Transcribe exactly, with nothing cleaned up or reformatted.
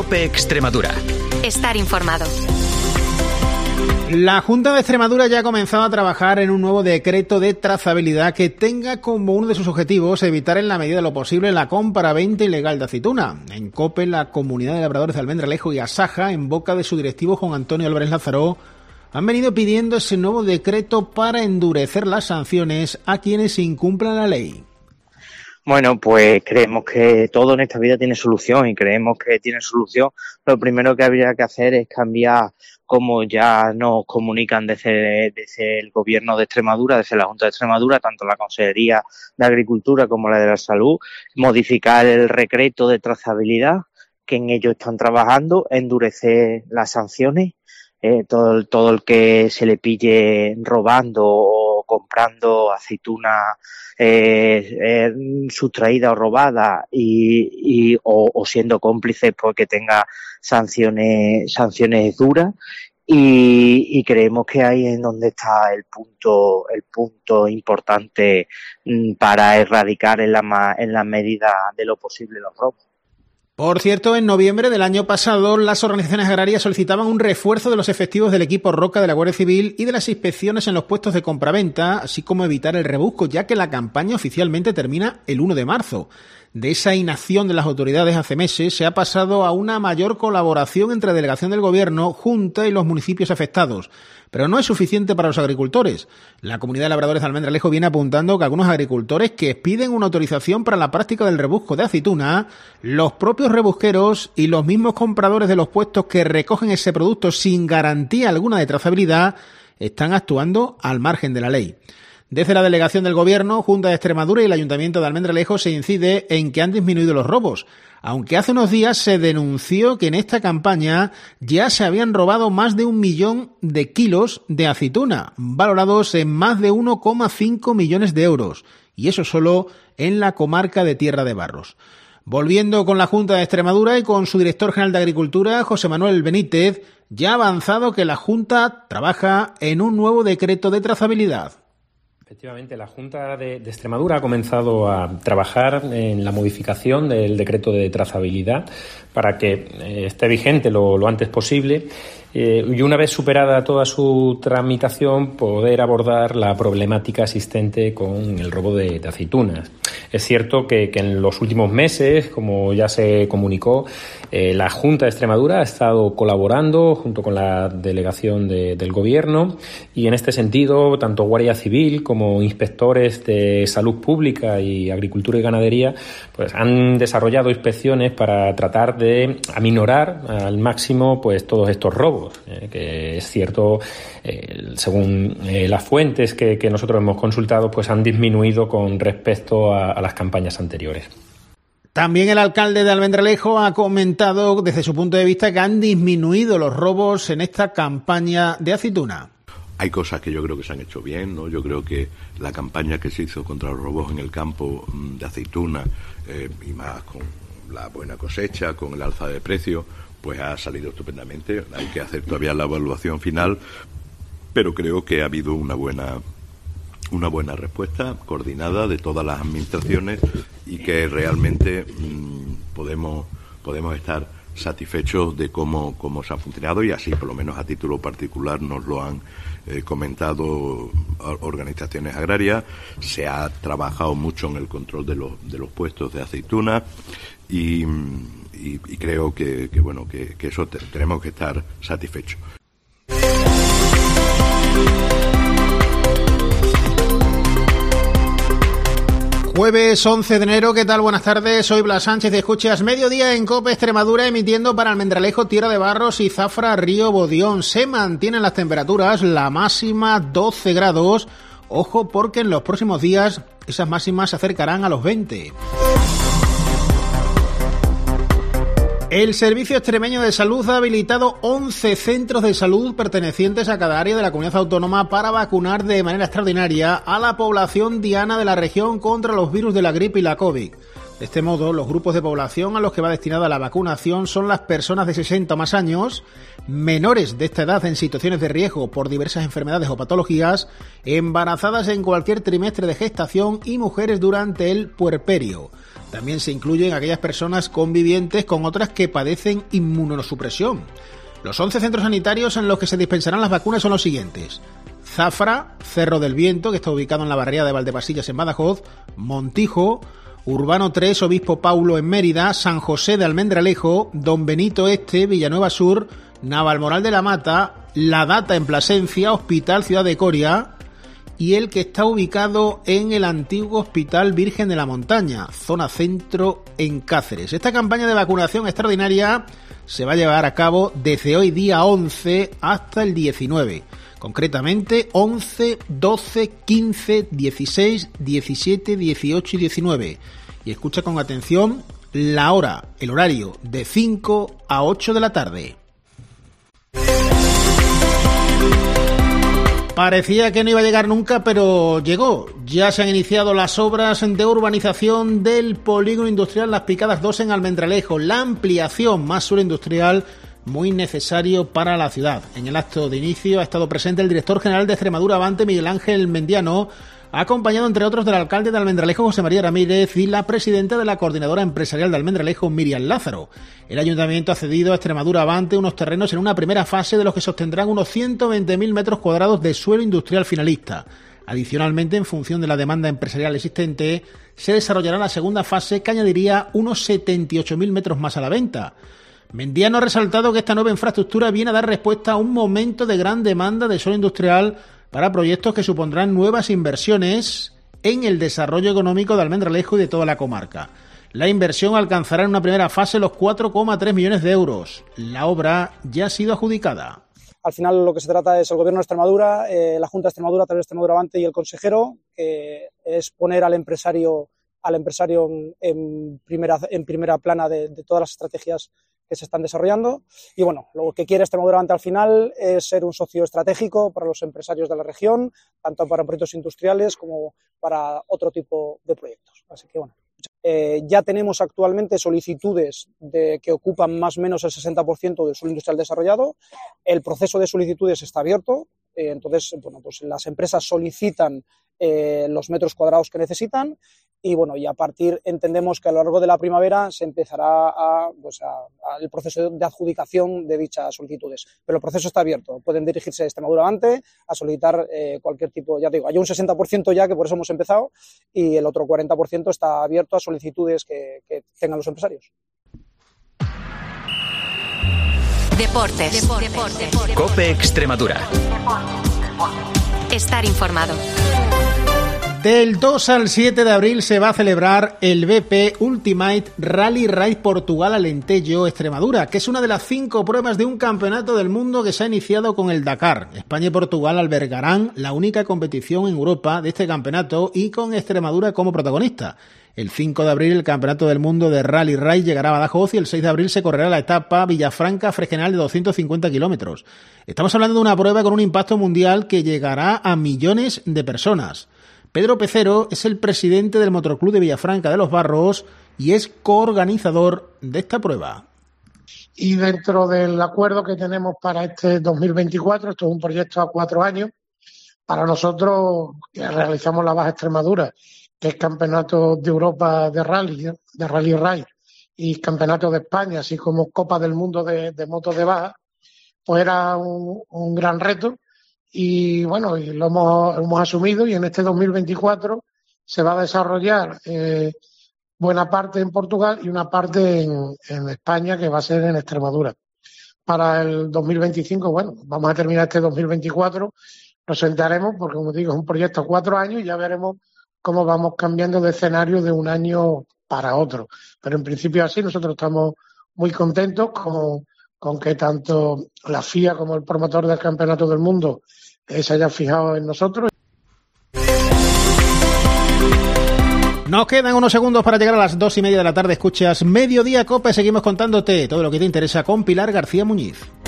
COPE Extremadura. Estar informado. La Junta de Extremadura ya ha comenzado a trabajar en un nuevo decreto de trazabilidad que tenga como uno de sus objetivos evitar en la medida de lo posible la compra-venta ilegal de aceituna. En COPE, la Comunidad de Labradores de Almendralejo y Asaja, en boca de su directivo Juan Antonio Álvarez Lázaro, han venido pidiendo ese nuevo decreto para endurecer las sanciones a quienes incumplan la ley. Bueno, pues creemos que todo en esta vida tiene solución y creemos que tiene solución. Lo primero que habría que hacer es cambiar cómo ya nos comunican desde, desde el Gobierno de Extremadura, desde la Junta de Extremadura, tanto la Consejería de Agricultura como la de la Salud, modificar el decreto de trazabilidad, que en ello están trabajando, endurecer las sanciones, eh, todo, todo el que se le pille robando o comprando aceituna Eh, eh, sustraída o robada y, y o, o siendo cómplices, pues que tenga sanciones sanciones duras y, y creemos que ahí es donde está el punto el punto importante mm, para erradicar en la en la medida de lo posible los robos. Por cierto, en noviembre del año pasado, las organizaciones agrarias solicitaban un refuerzo de los efectivos del equipo Roca de la Guardia Civil y de las inspecciones en los puestos de compraventa, así como evitar el rebusco, ya que la campaña oficialmente termina el uno de marzo. De esa inacción de las autoridades hace meses se ha pasado a una mayor colaboración entre delegación del Gobierno, Junta y los municipios afectados. Pero no es suficiente para los agricultores. La Comunidad de Labradores de Almendralejo viene apuntando que algunos agricultores que piden una autorización para la práctica del rebusco de aceituna, los propios rebusqueros y los mismos compradores de los puestos que recogen ese producto sin garantía alguna de trazabilidad están actuando al margen de la ley. Desde la delegación del Gobierno, Junta de Extremadura y el Ayuntamiento de Almendralejo se incide en que han disminuido los robos, aunque hace unos días se denunció que en esta campaña ya se habían robado más de un millón de kilos de aceituna, valorados en más de uno coma cinco millones de euros, y eso solo en la comarca de Tierra de Barros. Volviendo con la Junta de Extremadura y con su director general de Agricultura, José Manuel Benítez, ya ha avanzado que la Junta trabaja en un nuevo decreto de trazabilidad. Efectivamente, la Junta de, de Extremadura ha comenzado a trabajar en la modificación del decreto de trazabilidad para que eh, esté vigente lo, lo antes posible eh, y una vez superada toda su tramitación poder abordar la problemática existente con el robo de, de aceitunas. Es cierto que, que en los últimos meses, como ya se comunicó, eh, la Junta de Extremadura ha estado colaborando junto con la delegación de, del Gobierno y en este sentido tanto Guardia Civil como inspectores de salud pública y agricultura y ganadería pues han desarrollado inspecciones para tratar de aminorar al máximo pues todos estos robos, eh, que es cierto, eh, según eh, las fuentes que, que nosotros hemos consultado, pues han disminuido con respecto a, a las campañas anteriores. También el alcalde de Almendralejo ha comentado desde su punto de vista que han disminuido los robos en esta campaña de aceituna. Hay cosas que yo creo que se han hecho bien, ¿no? Yo creo que la campaña que se hizo contra los robos en el campo de aceituna, eh, y más con la buena cosecha, con el alza de precio, pues ha salido estupendamente. Hay que hacer todavía la evaluación final, pero creo que ha habido una buena una buena respuesta coordinada de todas las administraciones y que realmente mmm, podemos podemos estar satisfechos de cómo, cómo se ha funcionado y así, por lo menos a título particular, nos lo han eh, comentado organizaciones agrarias. Se ha trabajado mucho en el control de los, de los puestos de aceituna y, y, y creo que, que bueno que, que eso te, tenemos que estar satisfechos. Jueves once de enero, ¿qué tal? Buenas tardes, soy Blas Sánchez y escuchas Mediodía en COPE Extremadura, emitiendo para Almendralejo, Tierra de Barros y Zafra, Río Bodión. Se mantienen las temperaturas, la máxima doce grados. Ojo porque en los próximos días esas máximas se acercarán a los veinte. El Servicio Extremeño de Salud ha habilitado once centros de salud pertenecientes a cada área de la comunidad autónoma para vacunar de manera extraordinaria a la población diana de la región contra los virus de la gripe y la COVID. De este modo, los grupos de población a los que va destinada la vacunación son las personas de sesenta o más años, menores de esta edad en situaciones de riesgo por diversas enfermedades o patologías, embarazadas en cualquier trimestre de gestación y mujeres durante el puerperio. También se incluyen aquellas personas convivientes con otras que padecen inmunosupresión. Los once centros sanitarios en los que se dispensarán las vacunas son los siguientes: Zafra, Cerro del Viento, que está ubicado en la barriada de Valdepasillas en Badajoz, Montijo, Urbano tres, Obispo Paulo en Mérida, San José de Almendralejo, Don Benito Este, Villanueva Sur, Navalmoral de la Mata, La Data en Plasencia, Hospital Ciudad de Coria y el que está ubicado en el antiguo Hospital Virgen de la Montaña, zona centro en Cáceres. Esta campaña de vacunación extraordinaria se va a llevar a cabo desde hoy día once hasta el diecinueve. Concretamente once, doce, quince, dieciséis, diecisiete, dieciocho y diecinueve. Y escucha con atención la hora, el horario, de cinco a ocho de la tarde. Parecía que no iba a llegar nunca, pero llegó. Ya se han iniciado las obras de urbanización del polígono industrial Las Picadas dos en Almendralejo. La ampliación más suelo industrial muy necesario para la ciudad. En el acto de inicio ha estado presente el director general de Extremadura Avante, Miguel Ángel Mendiano, acompañado entre otros del alcalde de Almendralejo, José María Ramírez, y la presidenta de la Coordinadora Empresarial de Almendralejo, Miriam Lázaro. El ayuntamiento ha cedido a Extremadura Avante unos terrenos en una primera fase de los que sostendrán unos ciento veinte mil metros cuadrados de suelo industrial finalista. Adicionalmente, en función de la demanda empresarial existente, se desarrollará la segunda fase que añadiría unos setenta y ocho mil metros más a la venta. Mendiano ha resaltado que esta nueva infraestructura viene a dar respuesta a un momento de gran demanda de suelo industrial para proyectos que supondrán nuevas inversiones en el desarrollo económico de Almendralejo y de toda la comarca. La inversión alcanzará en una primera fase los cuatro coma tres millones de euros. La obra ya ha sido adjudicada. Al final lo que se trata es el Gobierno de Extremadura, eh, la Junta de Extremadura, a través de Extremadura Avante y el consejero, que es poner al empresario, al empresario en, en, primera, en primera plana de, de todas las estrategias que se están desarrollando. Y bueno, lo que quiere Extremadura Avante al final es ser un socio estratégico para los empresarios de la región, tanto para proyectos industriales como para otro tipo de proyectos. Así que bueno, eh, ya tenemos actualmente solicitudes de, que ocupan más o menos el sesenta por ciento del suelo industrial desarrollado. El proceso de solicitudes está abierto, eh, entonces bueno, pues las empresas solicitan eh, los metros cuadrados que necesitan. Y bueno, y a partir, entendemos que a lo largo de la primavera se empezará a, pues a, a el proceso de adjudicación de dichas solicitudes. Pero el proceso está abierto. Pueden dirigirse a Extremadura Avante a solicitar eh, cualquier tipo, ya te digo, hay un sesenta por ciento ya, que por eso hemos empezado, y el otro cuarenta por ciento está abierto a solicitudes que, que tengan los empresarios. Deportes. Deportes. Deportes. COPE Extremadura. Estar informado. Del dos al siete de abril se va a celebrar el B P Ultimate Rally Raid Portugal Alentejo Extremadura, que es una de las cinco pruebas de un campeonato del mundo que se ha iniciado con el Dakar. España y Portugal albergarán la única competición en Europa de este campeonato y con Extremadura como protagonista. El cinco de abril el Campeonato del Mundo de Rally Raid llegará a Badajoz y el seis de abril se correrá la etapa Villafranca-Fregenal de doscientos cincuenta kilómetros. Estamos hablando de una prueba con un impacto mundial que llegará a millones de personas. Pedro Pecero es el presidente del Motoclub de Villafranca de los Barros y es coorganizador de esta prueba. Y dentro del acuerdo que tenemos para este dos mil veinticuatro, esto es un proyecto a cuatro años, para nosotros que realizamos la Baja Extremadura, que es Campeonato de Europa de Rally, de Rally Raid, y Campeonato de España, así como Copa del Mundo de, de motos de baja, pues era un, un gran reto. Y bueno, y lo hemos, hemos asumido, y en este dos mil veinticuatro se va a desarrollar eh, buena parte en Portugal y una parte en, en España, que va a ser en Extremadura. Para el dos mil veinticinco, bueno, vamos a terminar este dos mil veinticuatro, nos sentaremos, porque como digo, es un proyecto a cuatro años y ya veremos cómo vamos cambiando de escenario de un año para otro. Pero en principio así, nosotros estamos muy contentos con, con que tanto la F I A como el promotor del Campeonato del Mundo se haya fijado en nosotros. Nos quedan unos segundos para llegar a las dos y media de la tarde. Escuchas Mediodía Cope. Seguimos contándote todo lo que te interesa con Pilar García Muñiz.